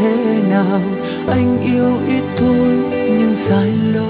thế nào. Anh yêu ít thôi nhưng dài lâu.